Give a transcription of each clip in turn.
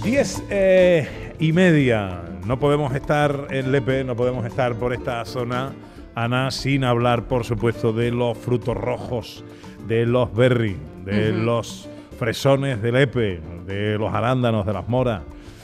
10:30. No podemos estar en Lepe, no podemos estar por esta zona, Ana, sin hablar, por supuesto, de los frutos rojos, de los berries, de los fresones de Lepe, de los arándanos, de las moras.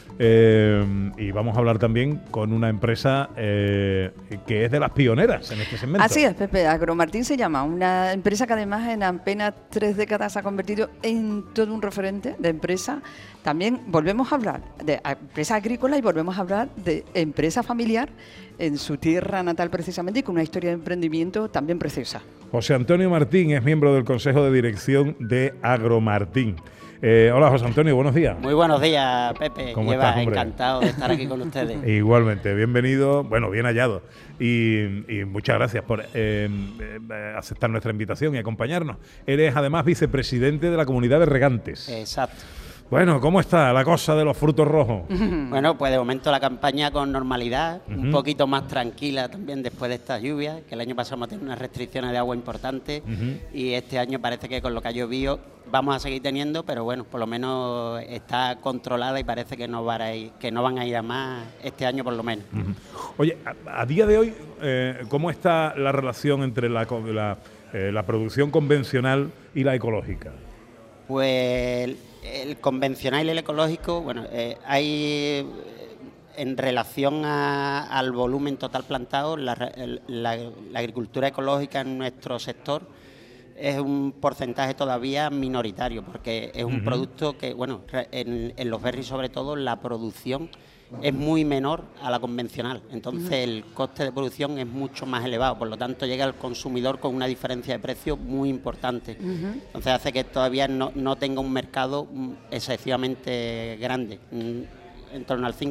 Y vamos a hablar también con una empresa que es de las pioneras en este segmento. Así es, Pepe. Agromartín se llama, una empresa que además en apenas 3 décadas se ha convertido en todo un referente de empresa. También volvemos a hablar de empresa agrícola y volvemos a hablar de empresa familiar en su tierra natal precisamente y con una historia de emprendimiento también preciosa. José Antonio Martín es miembro del Consejo de Dirección de Agromartín. Hola, José Antonio, buenos días. Muy buenos días, Pepe. ¿Cómo estás, hombre? Encantado de estar aquí con ustedes. Igualmente, bienvenido, bueno, bien hallado. Y muchas gracias por aceptar nuestra invitación y acompañarnos. Eres además vicepresidente de la Comunidad de Regantes. Exacto. Bueno, ¿cómo está la cosa de los frutos rojos? Bueno, pues de momento la campaña con normalidad, un poquito más tranquila también después de estas lluvias, que el año pasado hemos tenido unas restricciones de agua importantes y este año parece que con lo que ha llovido vamos a seguir teniendo, pero bueno, por lo menos está controlada y parece que no van a ir a más este año por lo menos. Oye, a día de hoy, ¿cómo está la relación entre la producción convencional y la ecológica? Pues el convencional y el ecológico, bueno, hay en relación al volumen total plantado, la agricultura ecológica en nuestro sector es un porcentaje todavía minoritario, porque es un producto que, bueno, en los berries sobre todo, la producción es muy menor a la convencional, entonces el coste de producción es mucho más elevado, por lo tanto llega al consumidor con una diferencia de precio muy importante, entonces hace que todavía no tenga un mercado excesivamente grande, en torno al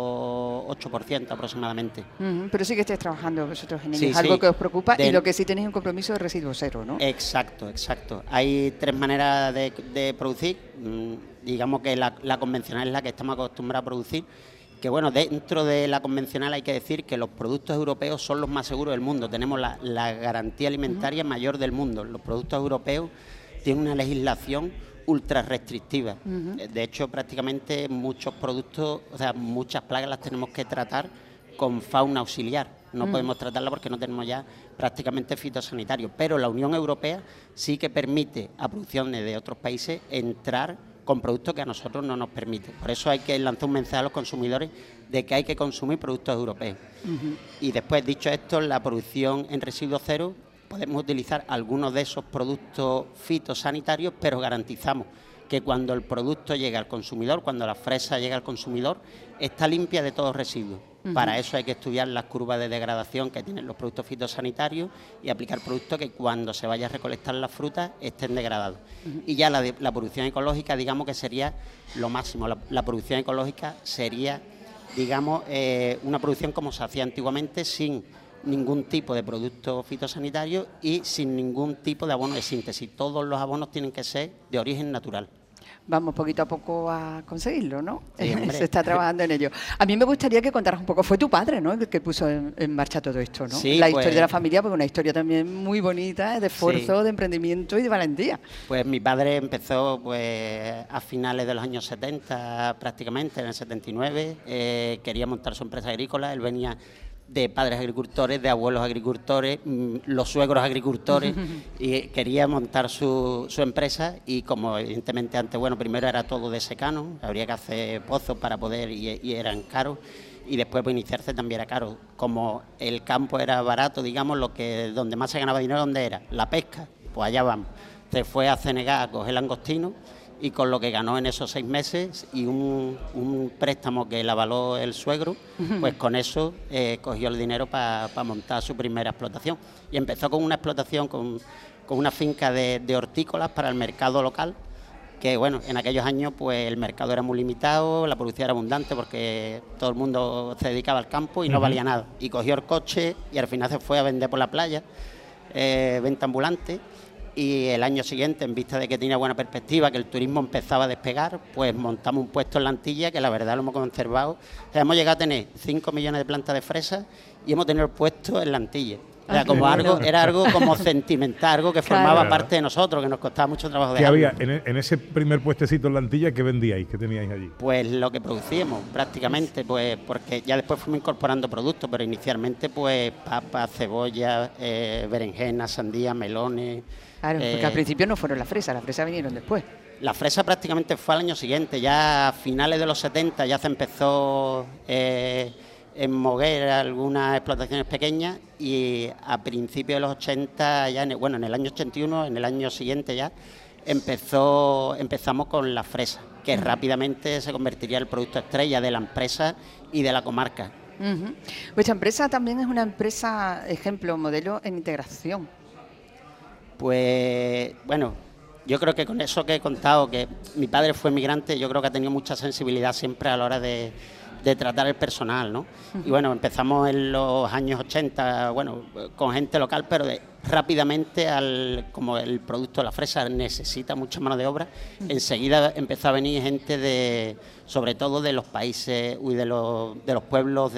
5-8% aproximadamente. Pero sí que estáis trabajando vosotros en ello, Sí, es algo sí. que os preocupa y lo que sí tenéis un compromiso de residuo cero, ¿no? Exacto. Hay 3 maneras de producir, digamos que la convencional es la que estamos acostumbrados a producir, que bueno, dentro de la convencional hay que decir que los productos europeos son los más seguros del mundo, tenemos la garantía alimentaria mayor del mundo, los productos europeos tienen una legislación ultra restrictiva, de hecho prácticamente muchos productos, o sea, muchas plagas las tenemos que tratar con fauna auxiliar, no podemos tratarla porque no tenemos ya prácticamente fitosanitarios, pero la Unión Europea sí que permite a producciones de otros países entrar con productos que a nosotros no nos permiten. Por eso hay que lanzar un mensaje a los consumidores de que hay que consumir productos europeos. Y después, dicho esto, la producción en residuo cero, podemos utilizar algunos de esos productos fitosanitarios, pero garantizamos que cuando el producto llega al consumidor, cuando la fresa llega al consumidor, está limpia de todos residuos. Para eso hay que estudiar las curvas de degradación que tienen los productos fitosanitarios y aplicar productos que cuando se vaya a recolectar las frutas estén degradados. Y ya la producción ecológica, digamos que sería lo máximo. La producción ecológica sería, digamos, una producción como se hacía antiguamente, sin ningún tipo de producto fitosanitario y sin ningún tipo de abono de síntesis. Todos los abonos tienen que ser de origen natural. Vamos poquito a poco a conseguirlo, ¿no? Sí, Se está trabajando en ello. A mí me gustaría que contaras un poco, fue tu padre, ¿no?, el que puso en marcha todo esto, ¿no? Sí, la historia de la familia, porque una historia también muy bonita, de esfuerzo, sí, de emprendimiento y de valentía. Pues mi padre empezó pues a finales de los años 70 prácticamente, en el 79, quería montar su empresa agrícola, él venía de padres agricultores, de abuelos agricultores, los suegros agricultores, y quería montar su empresa y como evidentemente antes, bueno, primero era todo de secano, habría que hacer pozos para poder y eran caros, y después pues iniciarse también era caro. Como el campo era barato, digamos, donde más se ganaba dinero, ¿dónde era? La pesca, pues allá vamos. Se fue a Senegal a coger langostino, y con lo que ganó en esos 6 meses y un préstamo que le avaló el suegro, pues con eso cogió el dinero para montar su primera explotación. Y empezó con una explotación, con una finca de hortícolas para el mercado local, que bueno, en aquellos años pues el mercado era muy limitado, la producción era abundante porque todo el mundo se dedicaba al campo y no valía nada. Y cogió el coche y al final se fue a vender por la playa, venta ambulante. Y el año siguiente, en vista de que tenía buena perspectiva, que el turismo empezaba a despegar, pues montamos un puesto en la Antilla, que la verdad lo hemos conservado. O sea, hemos llegado a tener 5 millones de plantas de fresas y hemos tenido el puesto en la Antilla. Era como algo como sentimental, algo que formaba parte de nosotros, que nos costaba mucho trabajo ¿Qué dejarlo. había en ese primer puestecito en la Antilla? ¿Qué vendíais? ¿Qué teníais allí? Pues lo que producíamos prácticamente, pues porque ya después fuimos incorporando productos, pero inicialmente pues papas, cebolla, berenjenas, sandía, melones. Claro, porque al principio no fueron las fresas vinieron después. La fresa prácticamente fue al año siguiente, ya a finales de los 70 ya se empezó en mover algunas explotaciones pequeñas y a principios de los 80, ya en el año 81, en el año siguiente ya, empezamos con la fresa, que rápidamente se convertiría en el producto estrella de la empresa y de la comarca. Vuestra empresa también es una empresa ejemplo, modelo en integración. Pues bueno, yo creo que con eso que he contado, que mi padre fue migrante, yo creo que ha tenido mucha sensibilidad siempre a la hora de tratar el personal, ¿no? Y bueno, empezamos en los años 80, bueno, con gente local, pero rápidamente, como el producto de la fresa necesita mucha mano de obra, enseguida empezó a venir gente sobre todo de los países, de los pueblos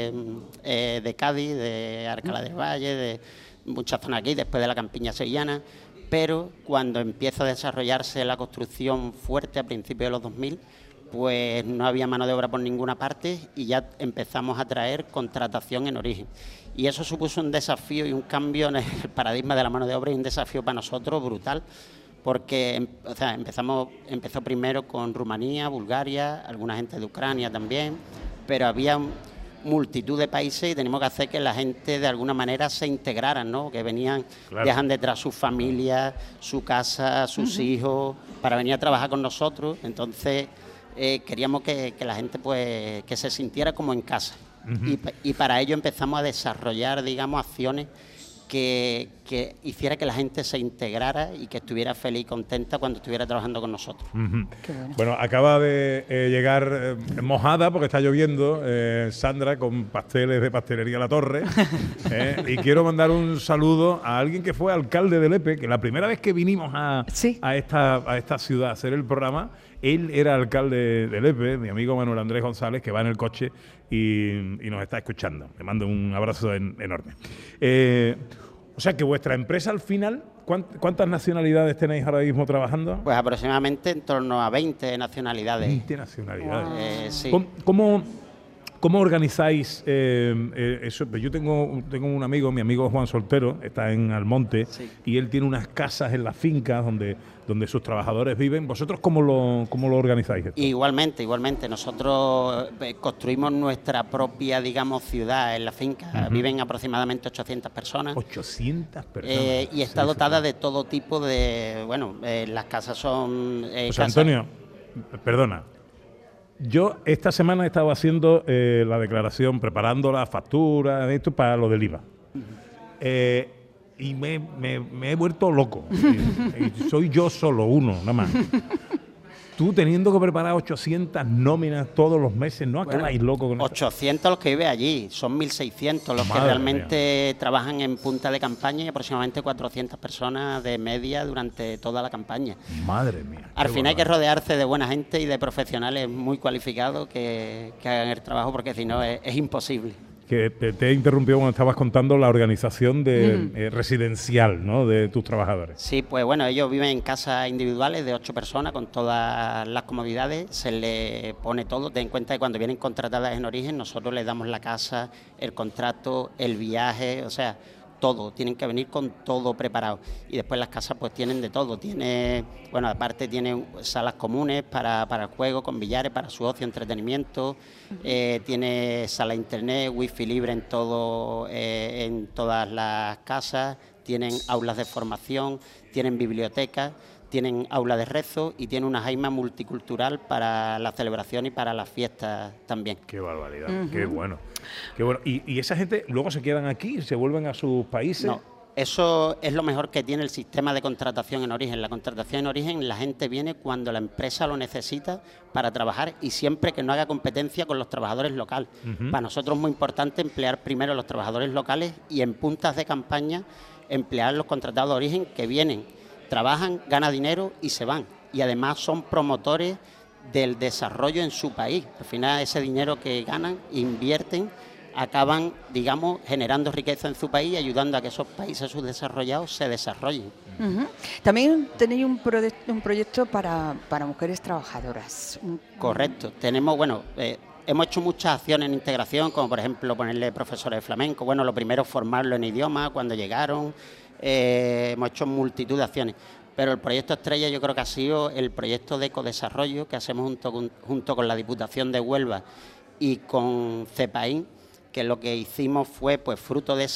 de Cádiz, de Alcalá del Valle, de muchas zonas aquí, después de la campiña sevillana, pero cuando empieza a desarrollarse la construcción fuerte a principios de los 2000, pues no había mano de obra por ninguna parte y ya empezamos a traer contratación en origen. Y eso supuso un desafío y un cambio en el paradigma de la mano de obra y un desafío para nosotros brutal, porque empezó primero con Rumanía, Bulgaria, alguna gente de Ucrania también, pero había multitud de países y tenemos que hacer que la gente de alguna manera se integraran, ¿no? Que venían, claro, dejan detrás sus familias, su casa, sus hijos, para venir a trabajar con nosotros. Entonces queríamos que la gente pues que se sintiera como en casa. Y para ello empezamos a desarrollar, digamos, acciones que hiciera que la gente se integrara y que estuviera feliz y contenta cuando estuviera trabajando con nosotros. Bueno, acaba de llegar mojada, porque está lloviendo, Sandra, con pasteles de Pastelería La Torre. Y quiero mandar un saludo a alguien que fue alcalde de Lepe, que la primera vez que vinimos a esta ciudad a hacer el programa, él era alcalde de Lepe, mi amigo Manuel Andrés González, que va en el coche y nos está escuchando. Le mando un abrazo enorme. O sea que vuestra empresa al final, ¿cuántas nacionalidades tenéis ahora mismo trabajando? Pues aproximadamente en torno a 20 nacionalidades. 20 nacionalidades. Sí. ¿Cómo organizáis eso? Yo tengo un amigo, mi amigo Juan Soltero, está en Almonte, sí, y él tiene unas casas en las fincas donde sus trabajadores viven. ¿Vosotros cómo lo organizáis esto? Igualmente. Nosotros construimos nuestra propia, digamos, ciudad en la finca. Viven aproximadamente 800 personas. 800 personas. Y está dotada de todo tipo de... Bueno, las casas son... José Antonio, perdona. Yo esta semana he estado haciendo la declaración, preparando la factura, esto para lo del IVA. Y me he vuelto loco. Y soy yo solo, uno, nada más. Tú teniendo que preparar 800 nóminas todos los meses, ¿no acabáis loco con 800 los que viven allí, son 1.600 los que realmente trabajan en punta de campaña y aproximadamente 400 personas de media durante toda la campaña. Madre mía. Al final hay que rodearse de buena gente y de profesionales muy cualificados que hagan el trabajo, porque si no es imposible. Que te he interrumpido cuando estabas contando la organización residencial, ¿no?, de tus trabajadores. Sí, pues bueno, ellos viven en casas individuales de 8 personas con todas las comodidades, se les pone todo. Ten en cuenta que cuando vienen contratadas en origen, nosotros les damos la casa, el contrato, el viaje, o sea, todo, tienen que venir con todo preparado. Y después las casas pues tienen de todo, aparte tienen salas comunes para el juego, con billares, para su ocio, entretenimiento, tiene sala internet, wifi libre en todas las casas, tienen aulas de formación, tienen bibliotecas, tienen aula de rezo y tiene una jaima multicultural para la celebración y para las fiestas también. Qué barbaridad, qué bueno. Qué bueno. ¿Y esa gente luego se quedan aquí, se vuelven a sus países? No, eso es lo mejor que tiene el sistema de contratación en origen. La contratación en origen, la gente viene cuando la empresa lo necesita para trabajar y siempre que no haga competencia con los trabajadores locales. Para nosotros es muy importante emplear primero a los trabajadores locales y en puntas de campaña emplear a los contratados de origen que vienen, trabajan, ganan dinero y se van. Y además son promotores del desarrollo en su país. Al final ese dinero que ganan, invierten acaban, digamos, generando riqueza en su país y ayudando a que esos países subdesarrollados se desarrollen. También tenéis un proyecto para mujeres trabajadoras. Correcto. Tenemos, hemos hecho muchas acciones en integración, como por ejemplo ponerle profesores de flamenco. Bueno, lo primero es formarlo en idioma cuando llegaron. Hemos hecho multitud de acciones. Pero el proyecto estrella yo creo que ha sido el proyecto de ecodesarrollo que hacemos junto con la Diputación de Huelva y con CEPAIN, que lo que hicimos fue, pues, fruto de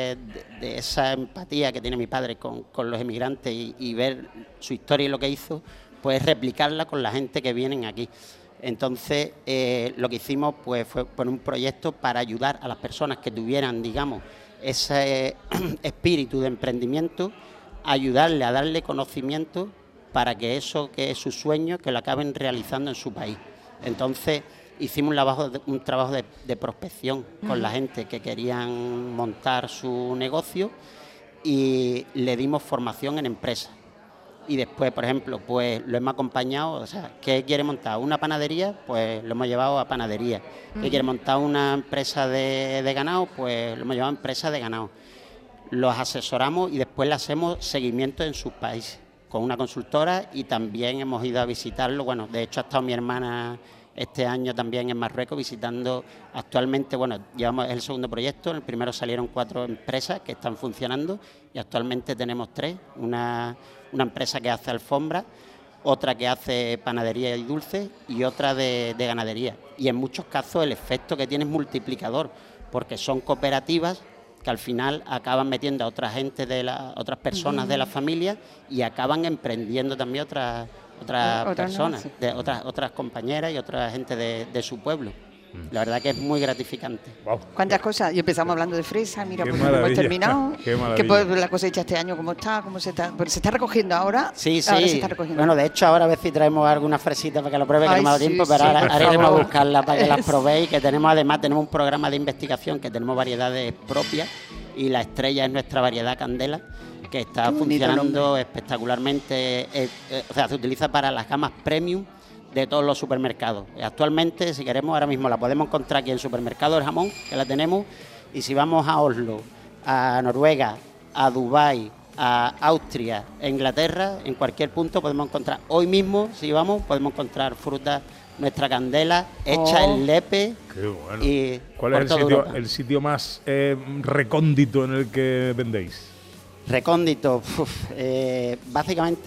esa empatía que tiene mi padre con los emigrantes y ver su historia y lo que hizo, pues replicarla con la gente que vienen aquí. Entonces, lo que hicimos, pues, fue poner un proyecto para ayudar a las personas que tuvieran, digamos, ese espíritu de emprendimiento, ayudarle a darle conocimiento para que eso que es su sueño, que lo acaben realizando en su país. Entonces, hicimos un trabajo de prospección con la gente que querían montar su negocio y le dimos formación en empresas. Y después, por ejemplo, pues lo hemos acompañado, o sea, ¿qué quiere montar? ¿Una panadería? Pues lo hemos llevado a panadería. ¿Qué quiere montar? ¿Una empresa de ganado? Pues lo hemos llevado a empresa de ganado. Los asesoramos y después le hacemos seguimiento en sus países con una consultora y también hemos ido a visitarlo. Bueno, de hecho ha estado mi hermana este año también en Marruecos visitando. Actualmente, llevamos el segundo proyecto. En el primero salieron 4 empresas que están funcionando y actualmente tenemos 3. Una empresa que hace alfombras, otra que hace panadería y dulces y otra de ganadería. Y en muchos casos el efecto que tiene es multiplicador, porque son cooperativas que al final acaban metiendo a otra gente, otras personas de la familia y acaban emprendiendo también otras personas, otras compañeras y otra gente de su pueblo. La verdad que es muy gratificante. Wow. ¿Cuántas cosas? Y empezamos hablando de fresa, mira, pues hemos terminado. Que pues, la cosecha este año, ¿cómo está? ¿Cómo se está? Pues se está recogiendo ahora. Sí. Ahora se está recogiendo. Bueno, de hecho, ahora a ver si traemos alguna fresita para que lo pruebe, que no me ha dado tiempo, pero ahora iremos a buscarla para que las probéis, que tenemos un programa de investigación, que tenemos variedades propias, y la estrella es nuestra variedad Candela, que está funcionando espectacularmente. O sea, se utiliza para las gamas premium de todos los supermercados. Actualmente, si queremos, ahora mismo la podemos encontrar aquí en el supermercado del jamón, que la tenemos, y si vamos a Oslo, a Noruega, a Dubái, a Austria, a Inglaterra, en cualquier punto podemos encontrar. Hoy mismo, si vamos, podemos encontrar frutas, nuestra Candela, hecha en Lepe. Qué bueno. Y ¿cuál es el sitio más recóndito en el que vendéis? Recóndito, básicamente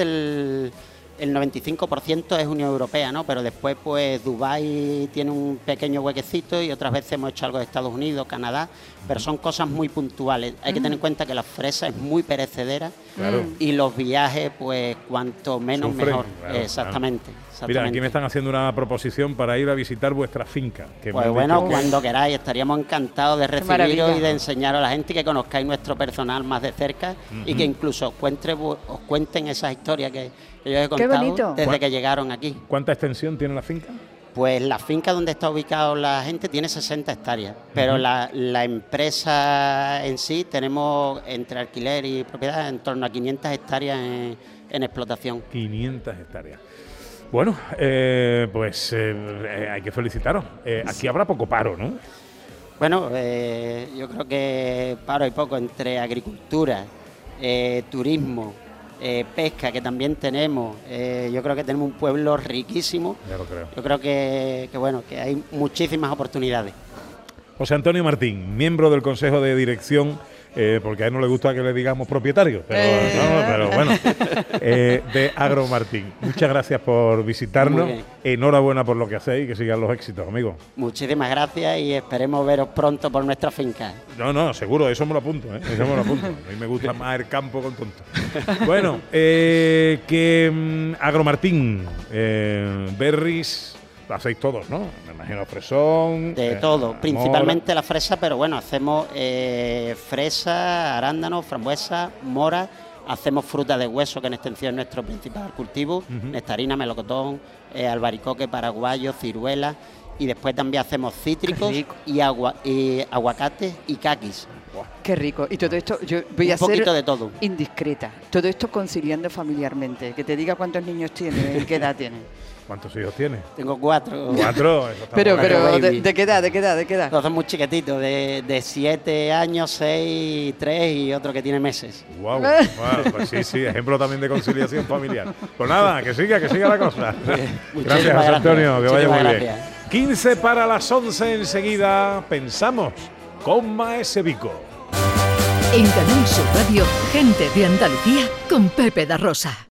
el 95% es Unión Europea, ¿no? Pero después, pues, Dubái tiene un pequeño huequecito y otras veces hemos hecho algo de Estados Unidos, Canadá, pero son cosas muy puntuales. Hay que tener en cuenta que la fresa es muy perecedera y los viajes, pues, cuanto menos mejor. Claro, exactamente. Mira, aquí me están haciendo una proposición para ir a visitar vuestra finca. Que pues bueno, cuando queráis, estaríamos encantados de recibiros y de enseñaros a la gente, que conozcáis nuestro personal más de cerca y que incluso os cuenten esas historias que yo he contado desde que llegaron aquí. ¿Cuánta extensión tiene la finca? Pues la finca donde está ubicado la gente tiene 60 hectáreas, pero la empresa en sí tenemos entre alquiler y propiedad en torno a 500 hectáreas en explotación. 500 hectáreas. Bueno, pues hay que felicitaros. Aquí habrá poco paro, ¿no? Bueno, yo creo que paro hay poco entre agricultura, turismo, pesca, que también tenemos. Yo creo que tenemos un pueblo riquísimo. Ya lo creo. Yo creo que hay muchísimas oportunidades. José Antonio Martín, miembro del Consejo de Dirección, porque a él no le gusta que le digamos propietario, pero bueno, de Agromartín. Muchas gracias por visitarnos. Enhorabuena por lo que hacéis y que sigan los éxitos, amigos. Muchísimas gracias y esperemos veros pronto por nuestra finca. No, seguro, eso me lo apunto, Eso me lo apunto. A mí me gusta más el campo con tonto. Bueno, Agromartín, berries. Lo hacéis todos, ¿no? Me imagino fresón. De todo, principalmente la fresa, pero bueno, hacemos fresa, arándano, frambuesa, mora, hacemos fruta de hueso, que en extensión es nuestro principal cultivo, nectarina, melocotón, albaricoque paraguayo, ciruela, y después también hacemos cítricos y aguacates y caquis. Qué rico. Y todo esto, yo voy a ser poquito de todo. Indiscreta. Todo esto conciliando familiarmente. Que te diga cuántos niños tiene y qué edad tiene. ¿Cuántos hijos tienes? Tengo 4. 4. Eso está Pero, bueno. ¿de qué edad? ¿De qué edad? ¿De qué edad? Los dos muy chiquititos, de 7 años, 6, 3 y otro que tiene meses. Wow, pues sí, ejemplo también de conciliación familiar. Pues nada, que siga la cosa. Gracias, José Antonio, que vaya muy bien. 15 para las 11 enseguida, pensamos con Maese Vico. En Canal Sur Radio, gente de Andalucía con Pepe da Rosa.